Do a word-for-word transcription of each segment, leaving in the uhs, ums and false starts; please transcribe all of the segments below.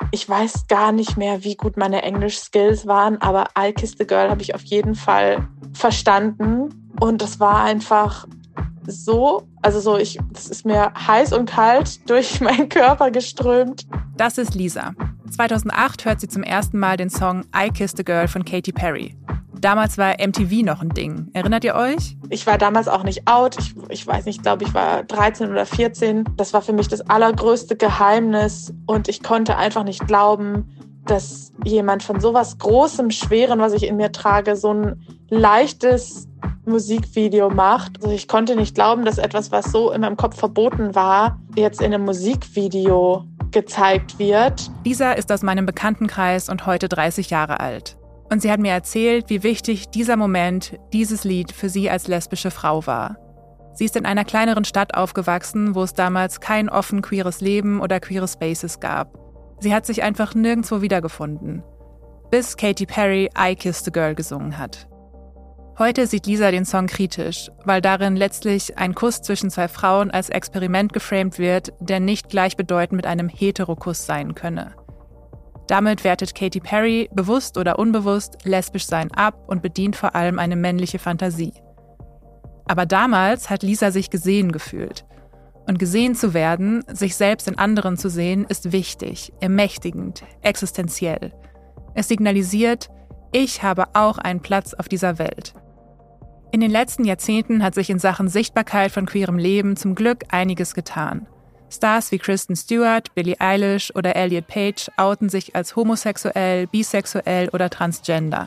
Ich weiß gar nicht mehr, wie gut meine Englisch-Skills waren, aber I Kissed the Girl habe ich auf jeden Fall verstanden. Und das war einfach so, also so, ich, das ist mir heiß und kalt durch meinen Körper geströmt. Das ist Lisa. zweitausendacht hört sie zum ersten Mal den Song I Kissed a Girl von Katy Perry. Damals war M T V noch ein Ding. Erinnert ihr euch? Ich war damals auch nicht out. Ich, ich weiß nicht, ich glaube, ich war dreizehn oder vierzehn. Das war für mich das allergrößte Geheimnis. Und ich konnte einfach nicht glauben, dass jemand von sowas Großem, Schweren, was ich in mir trage, so ein leichtes Musikvideo macht. Also ich konnte nicht glauben, dass etwas, was so in meinem Kopf verboten war, jetzt in einem Musikvideo gezeigt wird. Lisa ist aus meinem Bekanntenkreis und heute dreißig Jahre alt. Und sie hat mir erzählt, wie wichtig dieser Moment, dieses Lied für sie als lesbische Frau war. Sie ist in einer kleineren Stadt aufgewachsen, wo es damals kein offen queeres Leben oder queere Spaces gab. Sie hat sich einfach nirgendwo wiedergefunden. Bis Katy Perry I Kissed a Girl gesungen hat. Heute sieht Lisa den Song kritisch, weil darin letztlich ein Kuss zwischen zwei Frauen als Experiment geframed wird, der nicht gleichbedeutend mit einem Heterokuss sein könne. Damit wertet Katy Perry, bewusst oder unbewusst, lesbisch sein ab und bedient vor allem eine männliche Fantasie. Aber damals hat Lisa sich gesehen gefühlt. Und gesehen zu werden, sich selbst in anderen zu sehen, ist wichtig, ermächtigend, existenziell. Es signalisiert, ich habe auch einen Platz auf dieser Welt. In den letzten Jahrzehnten hat sich in Sachen Sichtbarkeit von queerem Leben zum Glück einiges getan. Stars wie Kristen Stewart, Billie Eilish oder Elliot Page outen sich als homosexuell, bisexuell oder transgender.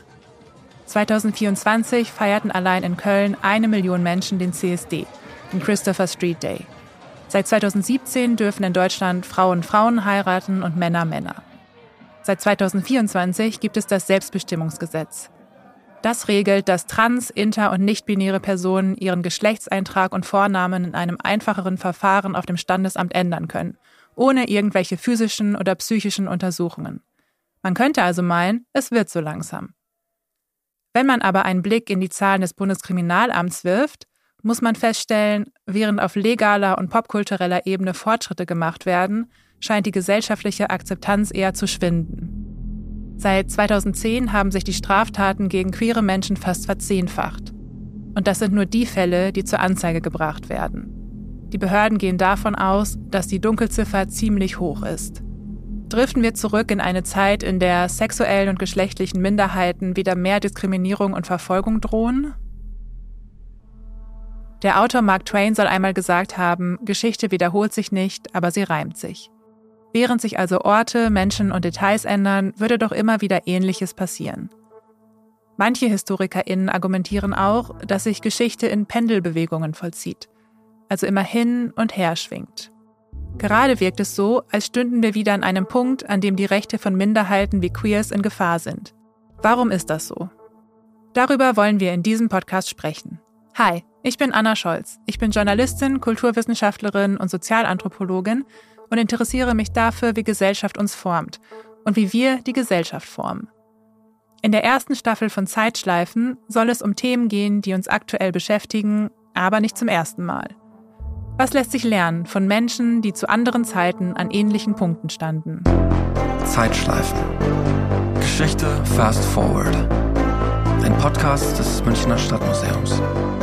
zweitausendvierundzwanzig feierten allein in Köln eine Million Menschen den C S D, den Christopher Street Day. Seit zweitausendsiebzehn dürfen in Deutschland Frauen Frauen heiraten und Männer Männer. Seit zweitausendvierundzwanzig gibt es das Selbstbestimmungsgesetz. Das regelt, dass trans-, inter- und nicht-binäre Personen ihren Geschlechtseintrag und Vornamen in einem einfacheren Verfahren auf dem Standesamt ändern können, ohne irgendwelche physischen oder psychischen Untersuchungen. Man könnte also meinen, es wird so langsam. Wenn man aber einen Blick in die Zahlen des Bundeskriminalamts wirft, muss man feststellen, während auf legaler und popkultureller Ebene Fortschritte gemacht werden, scheint die gesellschaftliche Akzeptanz eher zu schwinden. Seit zweitausendzehn haben sich die Straftaten gegen queere Menschen fast verzehnfacht. Und das sind nur die Fälle, die zur Anzeige gebracht werden. Die Behörden gehen davon aus, dass die Dunkelziffer ziemlich hoch ist. Driften wir zurück in eine Zeit, in der sexuellen und geschlechtlichen Minderheiten wieder mehr Diskriminierung und Verfolgung drohen? Der Autor Mark Twain soll einmal gesagt haben, Geschichte wiederholt sich nicht, aber sie reimt sich. Während sich also Orte, Menschen und Details ändern, würde doch immer wieder Ähnliches passieren. Manche HistorikerInnen argumentieren auch, dass sich Geschichte in Pendelbewegungen vollzieht, also immer hin und her schwingt. Gerade wirkt es so, als stünden wir wieder an einem Punkt, an dem die Rechte von Minderheiten wie Queers in Gefahr sind. Warum ist das so? Darüber wollen wir in diesem Podcast sprechen. Hi, ich bin Anna Scholz. Ich bin Journalistin, Kulturwissenschaftlerin und Sozialanthropologin und interessiere mich dafür, wie Gesellschaft uns formt und wie wir die Gesellschaft formen. In der ersten Staffel von Zeitschleifen soll es um Themen gehen, die uns aktuell beschäftigen, aber nicht zum ersten Mal. Was lässt sich lernen von Menschen, die zu anderen Zeiten an ähnlichen Punkten standen? Zeitschleifen. Geschichte fast forward. Ein Podcast des Münchner Stadtmuseums.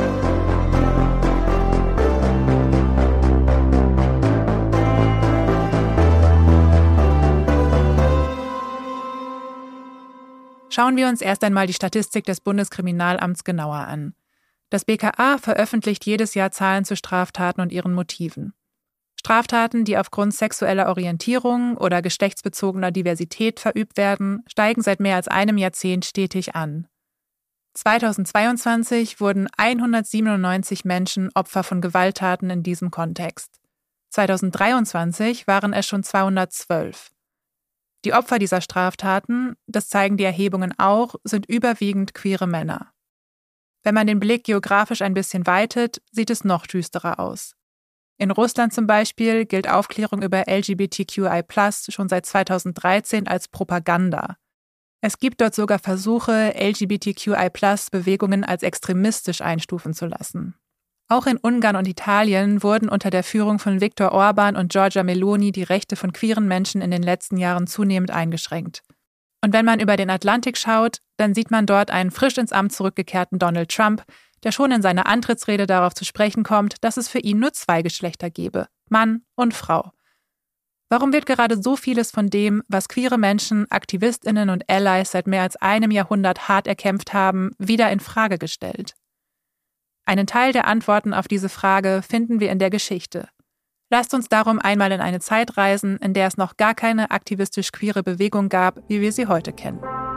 Schauen wir uns erst einmal die Statistik des Bundeskriminalamts genauer an. Das B K A veröffentlicht jedes Jahr Zahlen zu Straftaten und ihren Motiven. Straftaten, die aufgrund sexueller Orientierung oder geschlechtsbezogener Diversität verübt werden, steigen seit mehr als einem Jahrzehnt stetig an. zweitausendzweiundzwanzig wurden hundertsiebenundneunzig Menschen Opfer von Gewalttaten in diesem Kontext. zweitausenddreiundzwanzig waren es schon zweihundertzwölf. Die Opfer dieser Straftaten, das zeigen die Erhebungen auch, sind überwiegend queere Männer. Wenn man den Blick geografisch ein bisschen weitet, sieht es noch düsterer aus. In Russland zum Beispiel gilt Aufklärung über L G B T Q I plus, schon seit zweitausenddreizehn als Propaganda. Es gibt dort sogar Versuche, L G B T Q I plus Bewegungen als extremistisch einstufen zu lassen. Auch in Ungarn und Italien wurden unter der Führung von Viktor Orban und Giorgia Meloni die Rechte von queeren Menschen in den letzten Jahren zunehmend eingeschränkt. Und wenn man über den Atlantik schaut, dann sieht man dort einen frisch ins Amt zurückgekehrten Donald Trump, der schon in seiner Antrittsrede darauf zu sprechen kommt, dass es für ihn nur zwei Geschlechter gebe, Mann und Frau. Warum wird gerade so vieles von dem, was queere Menschen, AktivistInnen und Allies seit mehr als einem Jahrhundert hart erkämpft haben, wieder in Frage gestellt? Einen Teil der Antworten auf diese Frage finden wir in der Geschichte. Lasst uns darum einmal in eine Zeit reisen, in der es noch gar keine aktivistisch-queere Bewegung gab, wie wir sie heute kennen.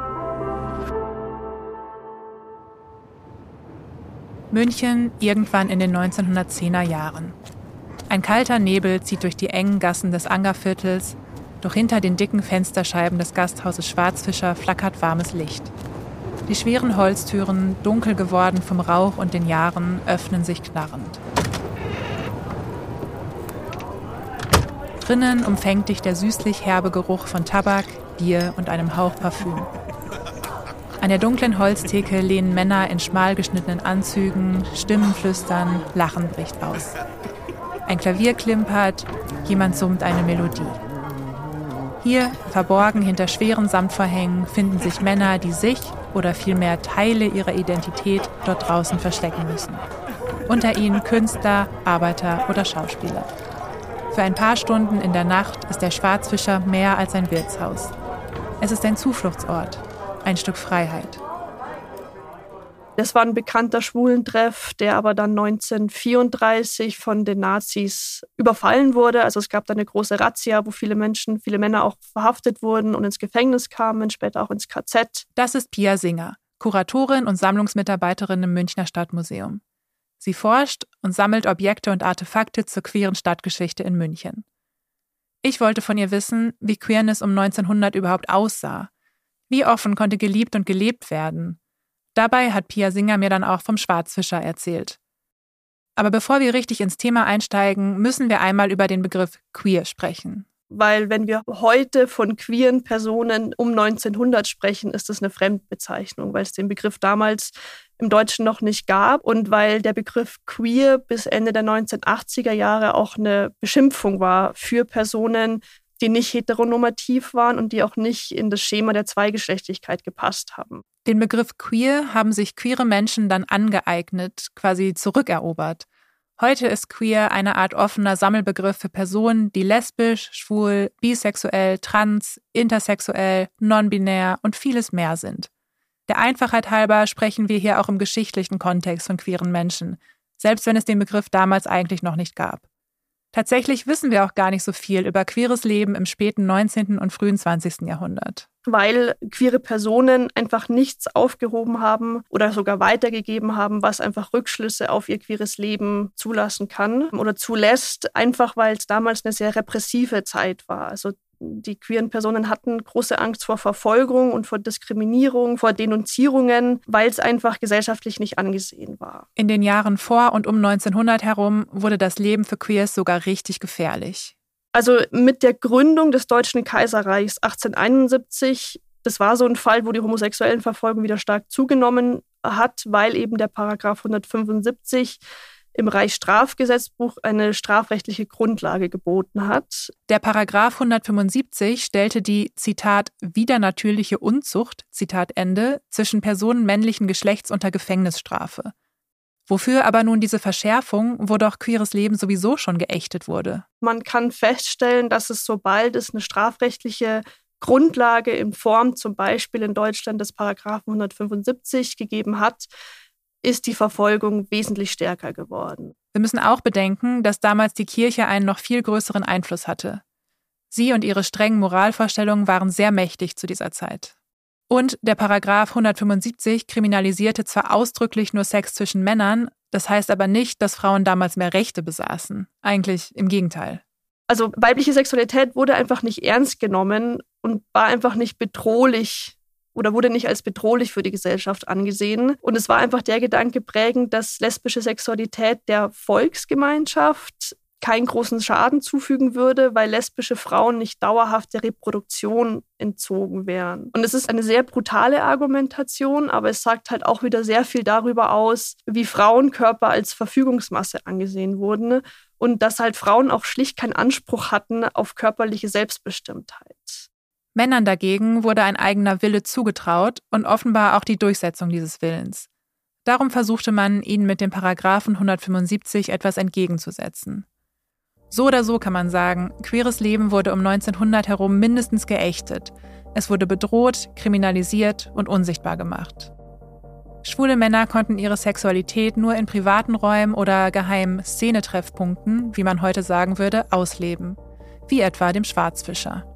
München irgendwann in den neunzehnhundertzehner Jahren. Ein kalter Nebel zieht durch die engen Gassen des Angerviertels, doch hinter den dicken Fensterscheiben des Gasthauses Schwarzfischer flackert warmes Licht. Die schweren Holztüren, dunkel geworden vom Rauch und den Jahren, öffnen sich knarrend. Drinnen umfängt dich der süßlich herbe Geruch von Tabak, Bier und einem Hauch Parfüm. An der dunklen Holztheke lehnen Männer in schmal geschnittenen Anzügen, Stimmen flüstern, Lachen bricht aus. Ein Klavier klimpert, jemand summt eine Melodie. Hier, verborgen hinter schweren Samtvorhängen, finden sich Männer, die sich oder vielmehr Teile ihrer Identität dort draußen verstecken müssen. Unter ihnen Künstler, Arbeiter oder Schauspieler. Für ein paar Stunden in der Nacht ist der Schwarzfischer mehr als ein Wirtshaus. Es ist ein Zufluchtsort, ein Stück Freiheit. Das war ein bekannter Schwulentreff, der aber dann neunzehnhundertvierunddreißig von den Nazis überfallen wurde. Also es gab da eine große Razzia, wo viele Menschen, viele Männer auch verhaftet wurden und ins Gefängnis kamen, später auch ins K Z. Das ist Pia Singer, Kuratorin und Sammlungsmitarbeiterin im Münchner Stadtmuseum. Sie forscht und sammelt Objekte und Artefakte zur queeren Stadtgeschichte in München. Ich wollte von ihr wissen, wie Queerness um neunzehnhundert überhaupt aussah. Wie offen konnte geliebt und gelebt werden? Dabei hat Pia Singer mir dann auch vom Schwarzfischer erzählt. Aber bevor wir richtig ins Thema einsteigen, müssen wir einmal über den Begriff queer sprechen. Weil wenn wir heute von queeren Personen um neunzehnhundert sprechen, ist das eine Fremdbezeichnung, weil es den Begriff damals im Deutschen noch nicht gab und weil der Begriff queer bis Ende der neunzehnhundertachtziger Jahre auch eine Beschimpfung war für Personen, die nicht heteronormativ waren und die auch nicht in das Schema der Zweigeschlechtlichkeit gepasst haben. Den Begriff queer haben sich queere Menschen dann angeeignet, quasi zurückerobert. Heute ist queer eine Art offener Sammelbegriff für Personen, die lesbisch, schwul, bisexuell, trans, intersexuell, non-binär und vieles mehr sind. Der Einfachheit halber sprechen wir hier auch im geschichtlichen Kontext von queeren Menschen, selbst wenn es den Begriff damals eigentlich noch nicht gab. Tatsächlich wissen wir auch gar nicht so viel über queeres Leben im späten neunzehnten und frühen zwanzigsten Jahrhundert. Weil queere Personen einfach nichts aufgehoben haben oder sogar weitergegeben haben, was einfach Rückschlüsse auf ihr queeres Leben zulassen kann oder zulässt, einfach weil es damals eine sehr repressive Zeit war. Also die queeren Personen hatten große Angst vor Verfolgung und vor Diskriminierung, vor Denunzierungen, weil es einfach gesellschaftlich nicht angesehen war. In den Jahren vor und um neunzehnhundert herum wurde das Leben für Queers sogar richtig gefährlich. Also mit der Gründung des Deutschen Kaiserreichs achtzehnhunderteinundsiebzig, das war so ein Fall, wo die Homosexuellenverfolgung wieder stark zugenommen hat, weil eben der Paragraph hundertfünfundsiebzig im Reichsstrafgesetzbuch eine strafrechtliche Grundlage geboten hat. Der Paragraph hundertfünfundsiebzig stellte die, Zitat, widernatürliche Unzucht, Zitat Ende, zwischen Personen männlichen Geschlechts unter Gefängnisstrafe. Wofür aber nun diese Verschärfung, wo doch queeres Leben sowieso schon geächtet wurde? Man kann feststellen, dass es, sobald es eine strafrechtliche Grundlage in Form zum Beispiel in Deutschland des Paragraphen hundertfünfundsiebzig gegeben hat, ist die Verfolgung wesentlich stärker geworden. Wir müssen auch bedenken, dass damals die Kirche einen noch viel größeren Einfluss hatte. Sie und ihre strengen Moralvorstellungen waren sehr mächtig zu dieser Zeit. Und der Paragraph hundertfünfundsiebzig kriminalisierte zwar ausdrücklich nur Sex zwischen Männern, das heißt aber nicht, dass Frauen damals mehr Rechte besaßen. Eigentlich im Gegenteil. Also weibliche Sexualität wurde einfach nicht ernst genommen und war einfach nicht bedrohlich oder wurde nicht als bedrohlich für die Gesellschaft angesehen. Und es war einfach der Gedanke prägend, dass lesbische Sexualität der Volksgemeinschaft keinen großen Schaden zufügen würde, weil lesbische Frauen nicht dauerhaft der Reproduktion entzogen wären. Und es ist eine sehr brutale Argumentation, aber es sagt halt auch wieder sehr viel darüber aus, wie Frauenkörper als Verfügungsmasse angesehen wurden und dass halt Frauen auch schlicht keinen Anspruch hatten auf körperliche Selbstbestimmtheit. Männern dagegen wurde ein eigener Wille zugetraut und offenbar auch die Durchsetzung dieses Willens. Darum versuchte man, ihnen mit dem Paragraphen hundertfünfundsiebzig etwas entgegenzusetzen. So oder so kann man sagen, queeres Leben wurde um neunzehnhundert herum mindestens geächtet. Es wurde bedroht, kriminalisiert und unsichtbar gemacht. Schwule Männer konnten ihre Sexualität nur in privaten Räumen oder geheimen Szenetreffpunkten, wie man heute sagen würde, ausleben. Wie etwa dem Schwarzfischer.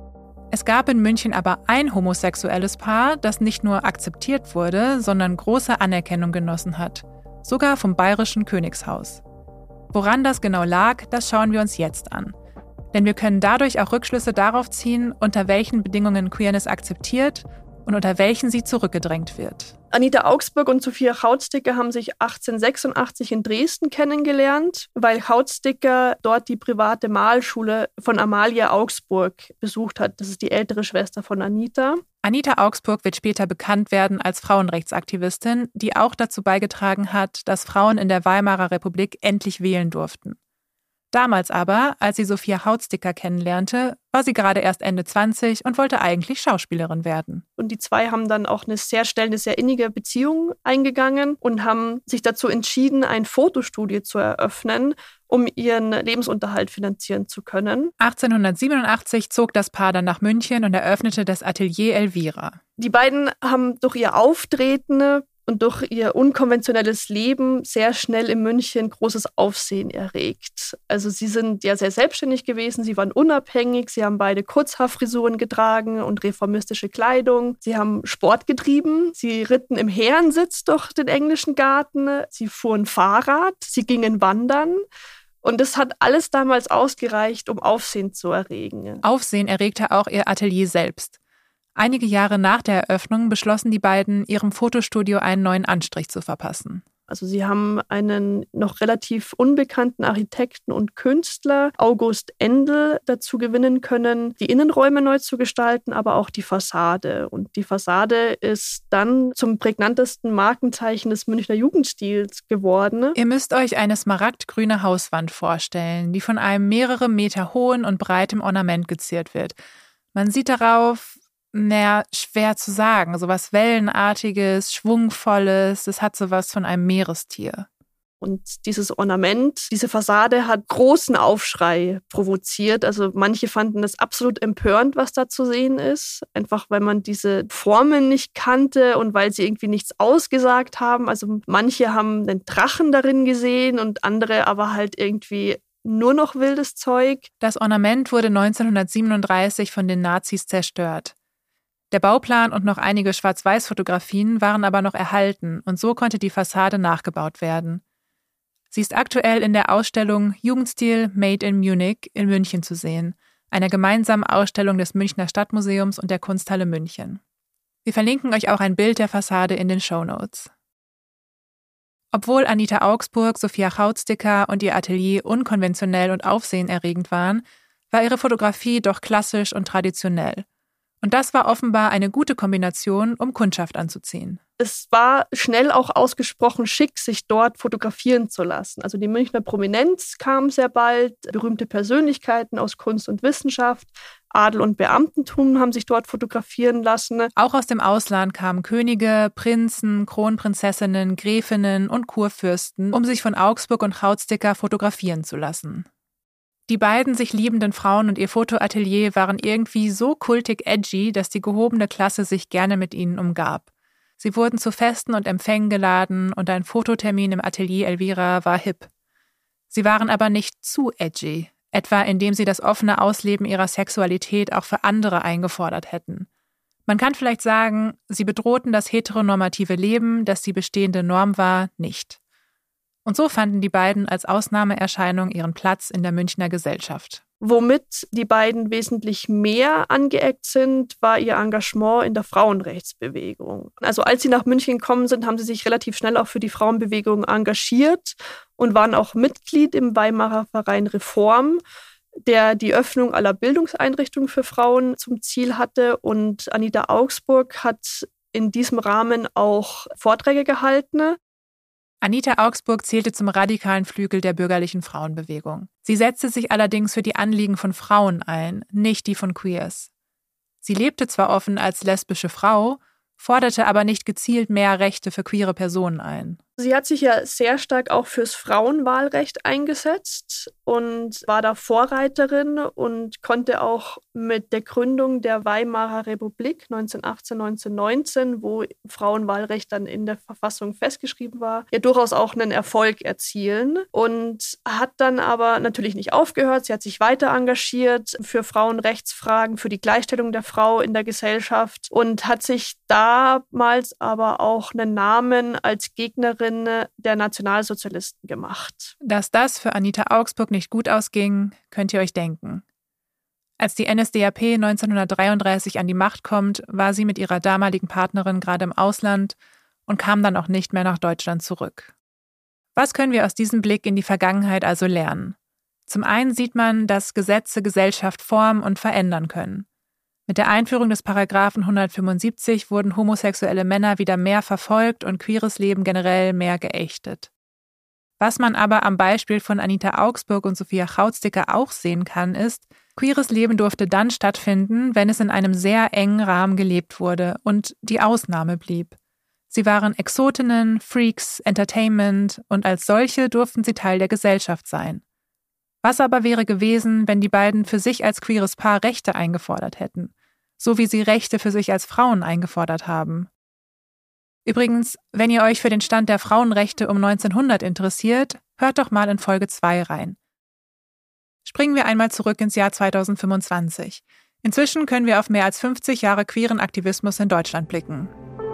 Es gab in München aber ein homosexuelles Paar, das nicht nur akzeptiert wurde, sondern große Anerkennung genossen hat. Sogar vom bayerischen Königshaus. Woran das genau lag, das schauen wir uns jetzt an. Denn wir können dadurch auch Rückschlüsse darauf ziehen, unter welchen Bedingungen Queerness akzeptiert und unter welchen sie zurückgedrängt wird. Anita Augsburg und Sophia Chautsticker haben sich achtzehnhundertsechsundachtzig in Dresden kennengelernt, weil Chautsticker dort die private Malschule von Amalia Augsburg besucht hat. Das ist die ältere Schwester von Anita. Anita Augsburg wird später bekannt werden als Frauenrechtsaktivistin, die auch dazu beigetragen hat, dass Frauen in der Weimarer Republik endlich wählen durften. Damals aber, als sie Sophia Chautsticker kennenlernte, war sie gerade erst Ende zwanzig und wollte eigentlich Schauspielerin werden. Und die zwei haben dann auch eine sehr schnell eine sehr innige Beziehung eingegangen und haben sich dazu entschieden, ein Fotostudio zu eröffnen, um ihren Lebensunterhalt finanzieren zu können. achtzehnhundertsiebenundachtzig zog das Paar dann nach München und eröffnete das Atelier Elvira. Die beiden haben durch ihr Auftreten und durch ihr unkonventionelles Leben sehr schnell in München großes Aufsehen erregt. Also sie sind ja sehr selbstständig gewesen, sie waren unabhängig, sie haben beide Kurzhaarfrisuren getragen und reformistische Kleidung. Sie haben Sport getrieben, sie ritten im Herrensitz durch den englischen Garten, sie fuhren Fahrrad, sie gingen wandern. Und das hat alles damals ausgereicht, um Aufsehen zu erregen. Aufsehen erregte auch ihr Atelier selbst. Einige Jahre nach der Eröffnung beschlossen die beiden, ihrem Fotostudio einen neuen Anstrich zu verpassen. Also sie haben einen noch relativ unbekannten Architekten und Künstler, August Endel, dazu gewinnen können, die Innenräume neu zu gestalten, aber auch die Fassade. Und die Fassade ist dann zum prägnantesten Markenzeichen des Münchner Jugendstils geworden. Ihr müsst euch eine smaragdgrüne Hauswand vorstellen, die von einem mehrere Meter hohen und breitem Ornament geziert wird. Man sieht darauf... Naja, schwer zu sagen. So was Wellenartiges, Schwungvolles, das hat sowas von einem Meerestier. Und dieses Ornament, diese Fassade hat großen Aufschrei provoziert. Also manche fanden das absolut empörend, was da zu sehen ist. Einfach weil man diese Formen nicht kannte und weil sie irgendwie nichts ausgesagt haben. Also manche haben den Drachen darin gesehen und andere aber halt irgendwie nur noch wildes Zeug. Das Ornament wurde neunzehnhundertsiebenunddreißig von den Nazis zerstört. Der Bauplan und noch einige Schwarz-Weiß-Fotografien waren aber noch erhalten und so konnte die Fassade nachgebaut werden. Sie ist aktuell in der Ausstellung Jugendstil Made in Munich in München zu sehen, einer gemeinsamen Ausstellung des Münchner Stadtmuseums und der Kunsthalle München. Wir verlinken euch auch ein Bild der Fassade in den Shownotes. Obwohl Anita Augsburg, Sophia Chautsticker und ihr Atelier unkonventionell und aufsehenerregend waren, war ihre Fotografie doch klassisch und traditionell. Und das war offenbar eine gute Kombination, um Kundschaft anzuziehen. Es war schnell auch ausgesprochen schick, sich dort fotografieren zu lassen. Also die Münchner Prominenz kam sehr bald, berühmte Persönlichkeiten aus Kunst und Wissenschaft, Adel und Beamtentum haben sich dort fotografieren lassen. Auch aus dem Ausland kamen Könige, Prinzen, Kronprinzessinnen, Gräfinnen und Kurfürsten, um sich von Augsburg und Chautsticker fotografieren zu lassen. Die beiden sich liebenden Frauen und ihr Fotoatelier waren irgendwie so kultig edgy, dass die gehobene Klasse sich gerne mit ihnen umgab. Sie wurden zu Festen und Empfängen geladen und ein Fototermin im Atelier Elvira war hip. Sie waren aber nicht zu edgy, etwa indem sie das offene Ausleben ihrer Sexualität auch für andere eingefordert hätten. Man kann vielleicht sagen, sie bedrohten das heteronormative Leben, das die bestehende Norm war, nicht. Und so fanden die beiden als Ausnahmeerscheinung ihren Platz in der Münchner Gesellschaft. Womit die beiden wesentlich mehr angeeckt sind, war ihr Engagement in der Frauenrechtsbewegung. Also als sie nach München gekommen sind, haben sie sich relativ schnell auch für die Frauenbewegung engagiert und waren auch Mitglied im Weimarer Verein Reform, der die Öffnung aller Bildungseinrichtungen für Frauen zum Ziel hatte. Und Anita Augsburg hat in diesem Rahmen auch Vorträge gehalten. Anita Augsburg zählte zum radikalen Flügel der bürgerlichen Frauenbewegung. Sie setzte sich allerdings für die Anliegen von Frauen ein, nicht die von Queers. Sie lebte zwar offen als lesbische Frau, forderte aber nicht gezielt mehr Rechte für queere Personen ein. Sie hat sich ja sehr stark auch fürs Frauenwahlrecht eingesetzt und war da Vorreiterin und konnte auch mit der Gründung der Weimarer Republik neunzehnhundertachtzehn, neunzehnhundertneunzehn, wo Frauenwahlrecht dann in der Verfassung festgeschrieben war, ja durchaus auch einen Erfolg erzielen und hat dann aber natürlich nicht aufgehört. Sie hat sich weiter engagiert für Frauenrechtsfragen, für die Gleichstellung der Frau in der Gesellschaft und hat sich damals aber auch einen Namen als Gegnerin der Nationalsozialisten gemacht. Dass das für Anita Augsburg nicht gut ausging, könnt ihr euch denken. Als die N S D A P neunzehnhundertdreiunddreißig an die Macht kommt, war sie mit ihrer damaligen Partnerin gerade im Ausland und kam dann auch nicht mehr nach Deutschland zurück. Was können wir aus diesem Blick in die Vergangenheit also lernen? Zum einen sieht man, dass Gesetze Gesellschaft formen und verändern können. Mit der Einführung des Paragraphen hundertfünfundsiebzig wurden homosexuelle Männer wieder mehr verfolgt und queeres Leben generell mehr geächtet. Was man aber am Beispiel von Anita Augsburg und Sophia Chautziker auch sehen kann, ist, queeres Leben durfte dann stattfinden, wenn es in einem sehr engen Rahmen gelebt wurde und die Ausnahme blieb. Sie waren Exotinnen, Freaks, Entertainment und als solche durften sie Teil der Gesellschaft sein. Was aber wäre gewesen, wenn die beiden für sich als queeres Paar Rechte eingefordert hätten, so wie sie Rechte für sich als Frauen eingefordert haben? Übrigens, wenn ihr euch für den Stand der Frauenrechte um neunzehnhundert interessiert, hört doch mal in Folge zwei rein. Springen wir einmal zurück ins Jahr zweitausendfünfundzwanzig. Inzwischen können wir auf mehr als fünfzig Jahre queeren Aktivismus in Deutschland blicken.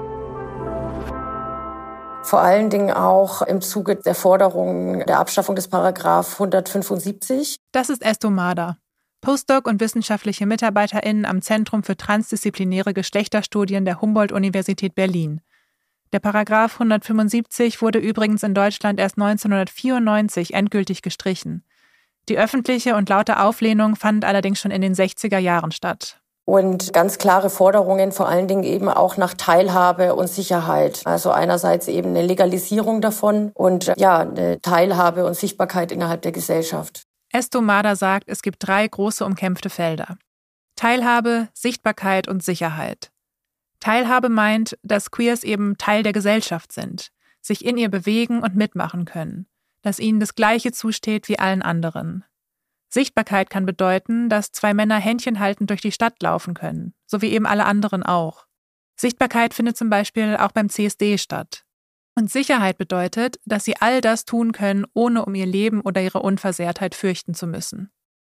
Vor allen Dingen auch im Zuge der Forderung der Abschaffung des Paragraph hundertfünfundsiebzig. Das ist Esto Mader, Postdoc und wissenschaftliche MitarbeiterInnen am Zentrum für transdisziplinäre Geschlechterstudien der Humboldt-Universität Berlin. Der Paragraph hundertfünfundsiebzig wurde übrigens in Deutschland erst neunzehnhundertvierundneunzig endgültig gestrichen. Die öffentliche und laute Auflehnung fand allerdings schon in den sechziger Jahren statt. Und ganz klare Forderungen, vor allen Dingen eben auch nach Teilhabe und Sicherheit. Also einerseits eben eine Legalisierung davon und ja, eine Teilhabe und Sichtbarkeit innerhalb der Gesellschaft. Esto Mader sagt, es gibt drei große umkämpfte Felder. Teilhabe, Sichtbarkeit und Sicherheit. Teilhabe meint, dass Queers eben Teil der Gesellschaft sind, sich in ihr bewegen und mitmachen können, dass ihnen das Gleiche zusteht wie allen anderen. Sichtbarkeit kann bedeuten, dass zwei Männer händchenhaltend durch die Stadt laufen können, so wie eben alle anderen auch. Sichtbarkeit findet zum Beispiel auch beim C S D statt. Und Sicherheit bedeutet, dass sie all das tun können, ohne um ihr Leben oder ihre Unversehrtheit fürchten zu müssen.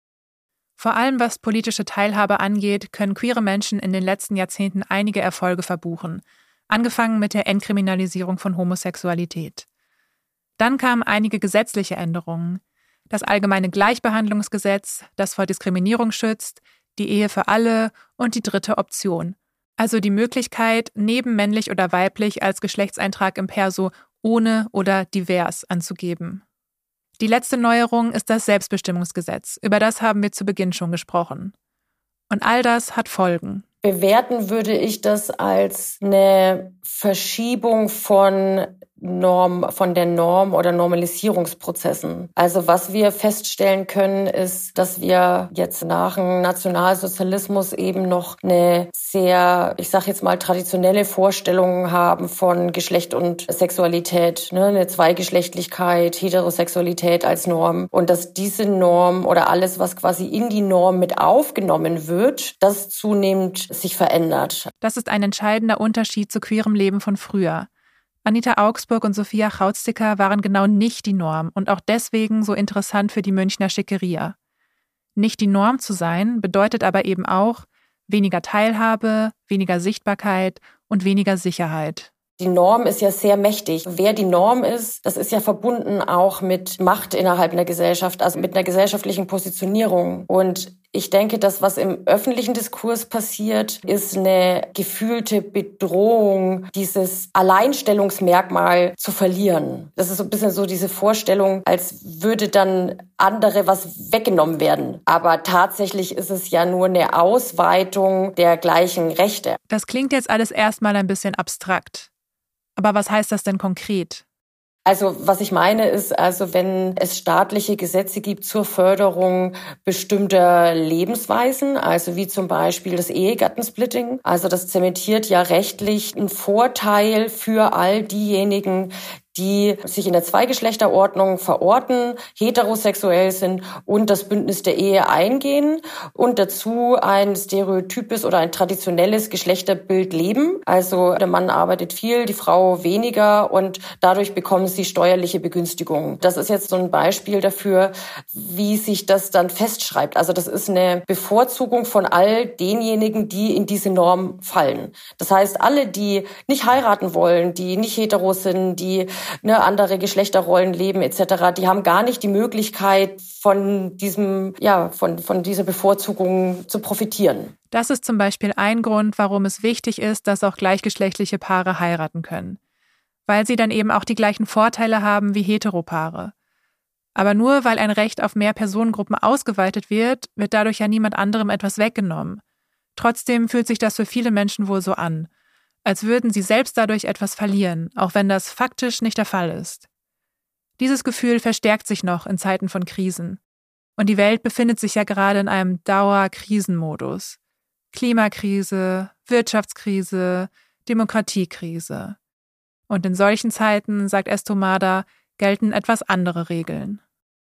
Vor allem was politische Teilhabe angeht, können queere Menschen in den letzten Jahrzehnten einige Erfolge verbuchen, angefangen mit der Entkriminalisierung von Homosexualität. Dann kamen einige gesetzliche Änderungen. Das Allgemeine Gleichbehandlungsgesetz, das vor Diskriminierung schützt, die Ehe für alle und die dritte Option. Also die Möglichkeit, neben männlich oder weiblich als Geschlechtseintrag im Perso ohne oder divers anzugeben. Die letzte Neuerung ist das Selbstbestimmungsgesetz, über das haben wir zu Beginn schon gesprochen. Und all das hat Folgen. Bewerten würde ich das als eine Verschiebung von Norm, von der Norm oder Normalisierungsprozessen. Also was wir feststellen können, ist, dass wir jetzt nach dem Nationalsozialismus eben noch eine sehr, ich sage jetzt mal, traditionelle Vorstellung haben von Geschlecht und Sexualität, ne? Eine Zweigeschlechtlichkeit, Heterosexualität als Norm. Und dass diese Norm oder alles, was quasi in die Norm mit aufgenommen wird, das zunehmend sich verändert. Das ist ein entscheidender Unterschied zu queerem Leben von früher. Anita Augsburg und Sophia Chautziker waren genau nicht die Norm und auch deswegen so interessant für die Münchner Schickeria. Nicht die Norm zu sein bedeutet aber eben auch weniger Teilhabe, weniger Sichtbarkeit und weniger Sicherheit. Die Norm ist ja sehr mächtig. Wer die Norm ist, das ist ja verbunden auch mit Macht innerhalb einer Gesellschaft, also mit einer gesellschaftlichen Positionierung. Und Ich denke, das, was im öffentlichen Diskurs passiert, ist eine gefühlte Bedrohung, dieses Alleinstellungsmerkmal zu verlieren. Das ist so ein bisschen so diese Vorstellung, als würde dann andere was weggenommen werden. Aber tatsächlich ist es ja nur eine Ausweitung der gleichen Rechte. Das klingt jetzt alles erstmal ein bisschen abstrakt. Aber was heißt das denn konkret? Also was ich meine ist, also wenn es staatliche Gesetze gibt zur Förderung bestimmter Lebensweisen, also wie zum Beispiel das Ehegattensplitting, also das zementiert ja rechtlich einen Vorteil für all diejenigen, die sich in der Zweigeschlechterordnung verorten, heterosexuell sind und das Bündnis der Ehe eingehen und dazu ein stereotypes oder ein traditionelles Geschlechterbild leben. Also der Mann arbeitet viel, die Frau weniger und dadurch bekommen sie steuerliche Begünstigungen. Das ist jetzt so ein Beispiel dafür, wie sich das dann festschreibt. Also das ist eine Bevorzugung von all denjenigen, die in diese Norm fallen. Das heißt, alle, die nicht heiraten wollen, die nicht hetero sind, die Ne, andere Geschlechterrollen leben et cetera, die haben gar nicht die Möglichkeit, von diesem, ja, von, von dieser Bevorzugung zu profitieren. Das ist zum Beispiel ein Grund, warum es wichtig ist, dass auch gleichgeschlechtliche Paare heiraten können. Weil sie dann eben auch die gleichen Vorteile haben wie Heteropaare. Aber nur weil ein Recht auf mehr Personengruppen ausgeweitet wird, wird dadurch ja niemand anderem etwas weggenommen. Trotzdem fühlt sich das für viele Menschen wohl so an, als würden sie selbst dadurch etwas verlieren, auch wenn das faktisch nicht der Fall ist. Dieses Gefühl verstärkt sich noch in Zeiten von Krisen. Und die Welt befindet sich ja gerade in einem Dauerkrisenmodus. Klimakrise, Wirtschaftskrise, Demokratiekrise. Und in solchen Zeiten, sagt Estomada, gelten etwas andere Regeln.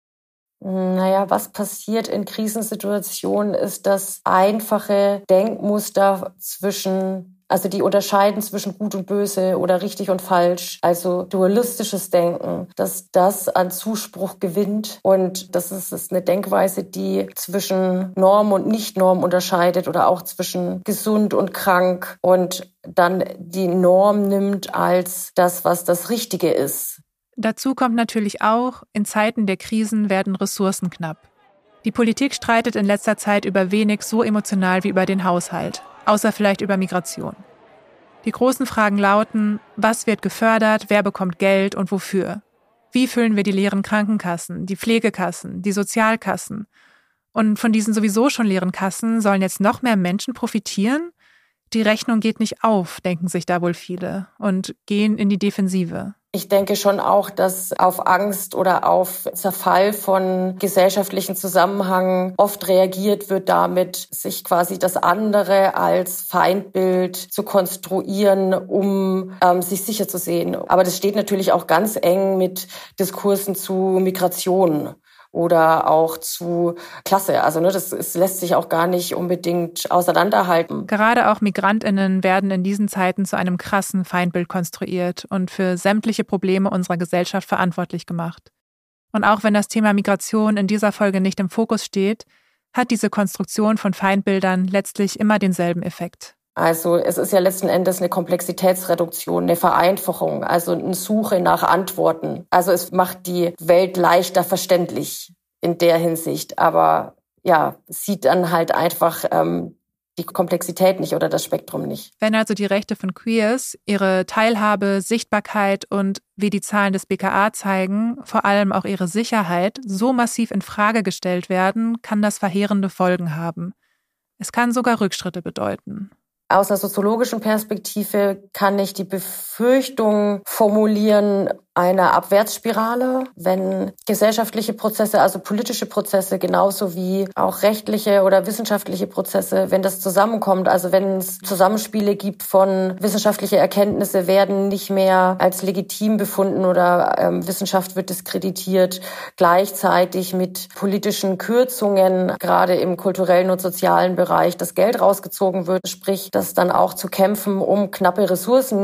Naja, was passiert in Krisensituationen, ist das einfache Denkmuster zwischen Also die unterscheiden zwischen Gut und Böse oder richtig und falsch, also dualistisches Denken, dass das an Zuspruch gewinnt. Und das ist, ist eine Denkweise, die zwischen Norm und Nicht-Norm unterscheidet oder auch zwischen gesund und krank und dann die Norm nimmt als das, was das Richtige ist. Dazu kommt natürlich auch, in Zeiten der Krisen werden Ressourcen knapp. Die Politik streitet in letzter Zeit über wenig so emotional wie über den Haushalt. Außer vielleicht über Migration. Die großen Fragen lauten, was wird gefördert, wer bekommt Geld und wofür? Wie füllen wir die leeren Krankenkassen, die Pflegekassen, die Sozialkassen? Und von diesen sowieso schon leeren Kassen sollen jetzt noch mehr Menschen profitieren? Die Rechnung geht nicht auf, denken sich da wohl viele, und gehen in die Defensive. Ich denke schon auch, dass auf Angst oder auf Zerfall von gesellschaftlichen Zusammenhängen oft reagiert wird damit, sich quasi das andere als Feindbild zu konstruieren, um ähm, sich sicher zu sehen. Aber das steht natürlich auch ganz eng mit Diskursen zu Migration oder auch zu Klasse. Also ne, das, das lässt sich auch gar nicht unbedingt auseinanderhalten. Gerade auch MigrantInnen werden in diesen Zeiten zu einem krassen Feindbild konstruiert und für sämtliche Probleme unserer Gesellschaft verantwortlich gemacht. Und auch wenn das Thema Migration in dieser Folge nicht im Fokus steht, hat diese Konstruktion von Feindbildern letztlich immer denselben Effekt. Also es ist ja letzten Endes eine Komplexitätsreduktion, eine Vereinfachung, also eine Suche nach Antworten. Also es macht die Welt leichter verständlich in der Hinsicht, aber ja, sieht dann halt einfach ähm, die Komplexität nicht oder das Spektrum nicht. Wenn also die Rechte von Queers, ihre Teilhabe, Sichtbarkeit und, wie die Zahlen des B K A zeigen, vor allem auch ihre Sicherheit, so massiv in Frage gestellt werden, kann das verheerende Folgen haben. Es kann sogar Rückschritte bedeuten. Aus einer soziologischen Perspektive kann ich die Befürchtung formulieren einer Abwärtsspirale, wenn gesellschaftliche Prozesse, also politische Prozesse, genauso wie auch rechtliche oder wissenschaftliche Prozesse, wenn das zusammenkommt, also wenn es Zusammenspiele gibt von wissenschaftliche Erkenntnisse werden nicht mehr als legitim befunden oder ähm, Wissenschaft wird diskreditiert, gleichzeitig mit politischen Kürzungen, gerade im kulturellen und sozialen Bereich, das Geld rausgezogen wird, sprich, dass dann auch zu kämpfen um knappe Ressourcen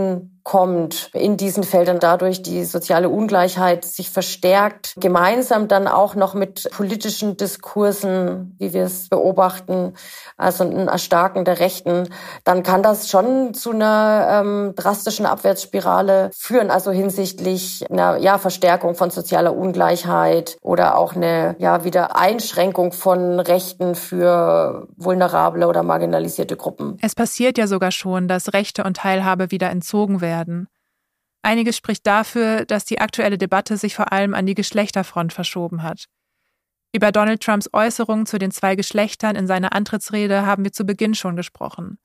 kommt in diesen Feldern, dadurch die soziale Ungleichheit sich verstärkt, gemeinsam dann auch noch mit politischen Diskursen, wie wir es beobachten, also ein Erstarken der Rechten, dann kann das schon zu einer ähm, drastischen Abwärtsspirale führen, also hinsichtlich einer ja, Verstärkung von sozialer Ungleichheit oder auch eine ja wieder Einschränkung von Rechten für vulnerable oder marginalisierte Gruppen. Es passiert ja sogar schon, dass Rechte und Teilhabe wieder entzogen werden. Einiges spricht dafür, dass die aktuelle Debatte sich vor allem an die Geschlechterfront verschoben hat. Über Donald Trumps Äußerungen zu den zwei Geschlechtern in seiner Antrittsrede haben wir zu Beginn schon gesprochen.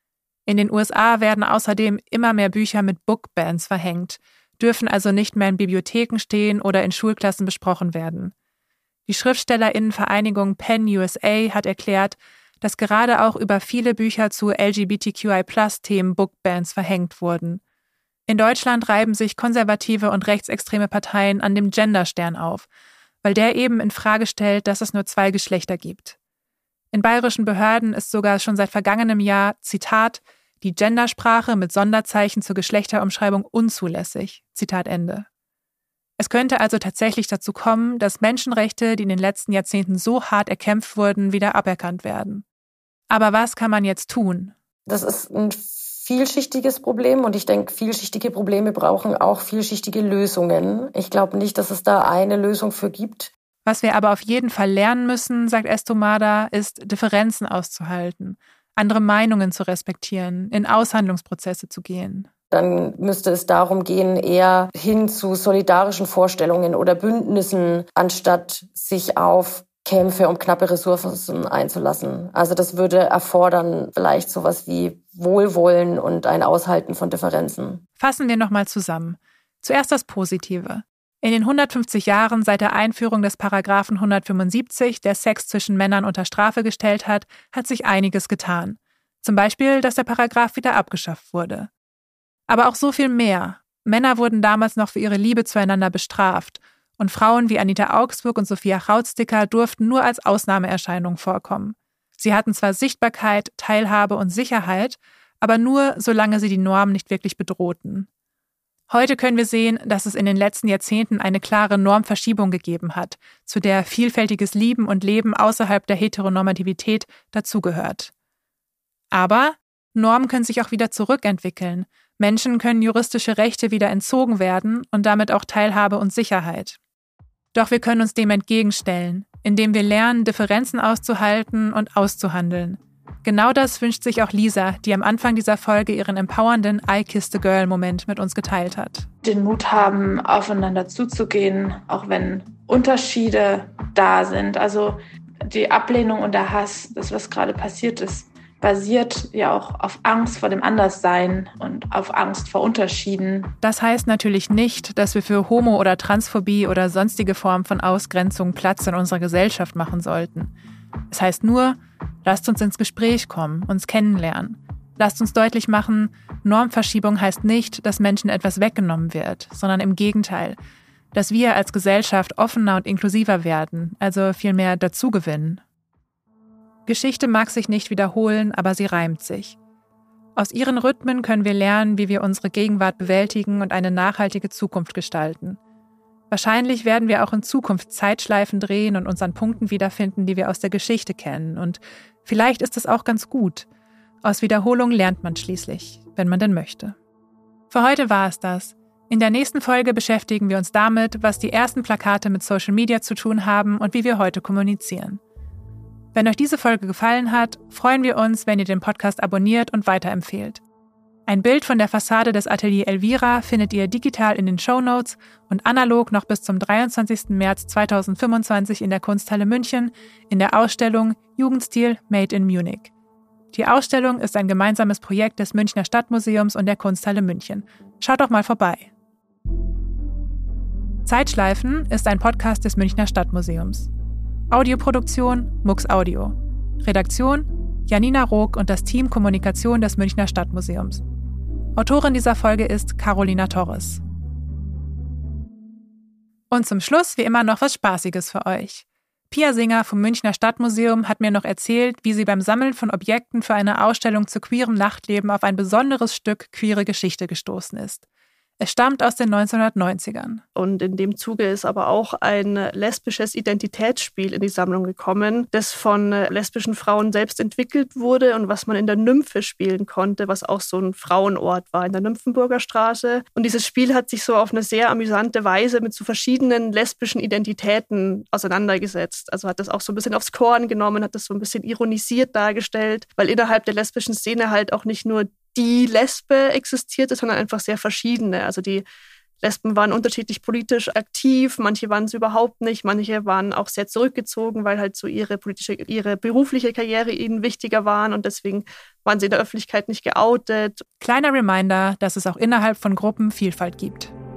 In den U S A werden außerdem immer mehr Bücher mit Bookbans verhängt, dürfen also nicht mehr in Bibliotheken stehen oder in Schulklassen besprochen werden. Die SchriftstellerInnenvereinigung PEN U S A hat erklärt, dass gerade auch über viele Bücher zu L G B T Q I Plus Themen Bookbans verhängt wurden. In Deutschland reiben sich konservative und rechtsextreme Parteien an dem Genderstern auf, weil der eben in Frage stellt, dass es nur zwei Geschlechter gibt. In bayerischen Behörden ist sogar schon seit vergangenem Jahr, Zitat, die Gendersprache mit Sonderzeichen zur Geschlechterumschreibung unzulässig. Zitat Ende. Es könnte also tatsächlich dazu kommen, dass Menschenrechte, die in den letzten Jahrzehnten so hart erkämpft wurden, wieder aberkannt werden. Aber was kann man jetzt tun? Das ist ein vielschichtiges Problem und ich denke, vielschichtige Probleme brauchen auch vielschichtige Lösungen. Ich glaube nicht, dass es da eine Lösung für gibt. Was wir aber auf jeden Fall lernen müssen, sagt Estomada, ist, Differenzen auszuhalten, andere Meinungen zu respektieren, in Aushandlungsprozesse zu gehen. Dann müsste es darum gehen, eher hin zu solidarischen Vorstellungen oder Bündnissen, anstatt sich auf Kämpfe um knappe Ressourcen einzulassen. Also das würde erfordern vielleicht sowas wie Wohlwollen und ein Aushalten von Differenzen. Fassen wir nochmal zusammen. Zuerst das Positive. In den hundertfünfzig Jahren seit der Einführung des Paragraphen hundertfünfundsiebzig, der Sex zwischen Männern unter Strafe gestellt hat, hat sich einiges getan. Zum Beispiel, dass der Paragraph wieder abgeschafft wurde. Aber auch so viel mehr. Männer wurden damals noch für ihre Liebe zueinander bestraft. Und Frauen wie Anita Augsburg und Sophia Rautsticker durften nur als Ausnahmeerscheinung vorkommen. Sie hatten zwar Sichtbarkeit, Teilhabe und Sicherheit, aber nur, solange sie die Norm nicht wirklich bedrohten. Heute können wir sehen, dass es in den letzten Jahrzehnten eine klare Normverschiebung gegeben hat, zu der vielfältiges Lieben und Leben außerhalb der Heteronormativität dazugehört. Aber Normen können sich auch wieder zurückentwickeln. Menschen können juristische Rechte wieder entzogen werden und damit auch Teilhabe und Sicherheit. Doch wir können uns dem entgegenstellen, indem wir lernen, Differenzen auszuhalten und auszuhandeln. Genau das wünscht sich auch Lisa, die am Anfang dieser Folge ihren empowernden I Kissed a Girl-Moment mit uns geteilt hat. Den Mut haben, aufeinander zuzugehen, auch wenn Unterschiede da sind. Also die Ablehnung und der Hass, das, was gerade passiert ist, basiert ja auch auf Angst vor dem Anderssein und auf Angst vor Unterschieden. Das heißt natürlich nicht, dass wir für Homo- oder Transphobie oder sonstige Formen von Ausgrenzung Platz in unserer Gesellschaft machen sollten. Es heißt nur, lasst uns ins Gespräch kommen, uns kennenlernen. Lasst uns deutlich machen, Normverschiebung heißt nicht, dass Menschen etwas weggenommen wird, sondern im Gegenteil, dass wir als Gesellschaft offener und inklusiver werden, also vielmehr dazugewinnen. Geschichte mag sich nicht wiederholen, aber sie reimt sich. Aus ihren Rhythmen können wir lernen, wie wir unsere Gegenwart bewältigen und eine nachhaltige Zukunft gestalten. Wahrscheinlich werden wir auch in Zukunft Zeitschleifen drehen und uns an Punkten wiederfinden, die wir aus der Geschichte kennen. Und vielleicht ist es auch ganz gut. Aus Wiederholung lernt man schließlich, wenn man denn möchte. Für heute war es das. In der nächsten Folge beschäftigen wir uns damit, was die ersten Plakate mit Social Media zu tun haben und wie wir heute kommunizieren. Wenn euch diese Folge gefallen hat, freuen wir uns, wenn ihr den Podcast abonniert und weiterempfehlt. Ein Bild von der Fassade des Atelier Elvira findet ihr digital in den Shownotes und analog noch bis zum dreiundzwanzigsten März zweitausendfünfundzwanzig in der Kunsthalle München in der Ausstellung Jugendstil Made in Munich. Die Ausstellung ist ein gemeinsames Projekt des Münchner Stadtmuseums und der Kunsthalle München. Schaut doch mal vorbei. Zeitschleifen ist ein Podcast des Münchner Stadtmuseums. Audioproduktion Mux Audio. Redaktion Janina Rook und das Team Kommunikation des Münchner Stadtmuseums. Autorin dieser Folge ist Carolina Torres. Und zum Schluss wie immer noch was Spaßiges für euch. Pia Singer vom Münchner Stadtmuseum hat mir noch erzählt, wie sie beim Sammeln von Objekten für eine Ausstellung zu queerem Nachtleben auf ein besonderes Stück queere Geschichte gestoßen ist. Es stammt aus den neunzehnhundertneunzigern. Und in dem Zuge ist aber auch ein lesbisches Identitätsspiel in die Sammlung gekommen, das von lesbischen Frauen selbst entwickelt wurde und was man in der Nymphe spielen konnte, was auch so ein Frauenort war in der Nymphenburger Straße. Und dieses Spiel hat sich so auf eine sehr amüsante Weise mit so verschiedenen lesbischen Identitäten auseinandergesetzt. Also hat das auch so ein bisschen aufs Korn genommen, hat das so ein bisschen ironisiert dargestellt, weil innerhalb der lesbischen Szene halt auch nicht nur die Lesbe existierte, sondern einfach sehr verschiedene. Also die Lesben waren unterschiedlich politisch aktiv, manche waren es überhaupt nicht, manche waren auch sehr zurückgezogen, weil halt so ihre politische, ihre berufliche Karriere ihnen wichtiger waren und deswegen waren sie in der Öffentlichkeit nicht geoutet. Kleiner Reminder, dass es auch innerhalb von Gruppen Vielfalt gibt.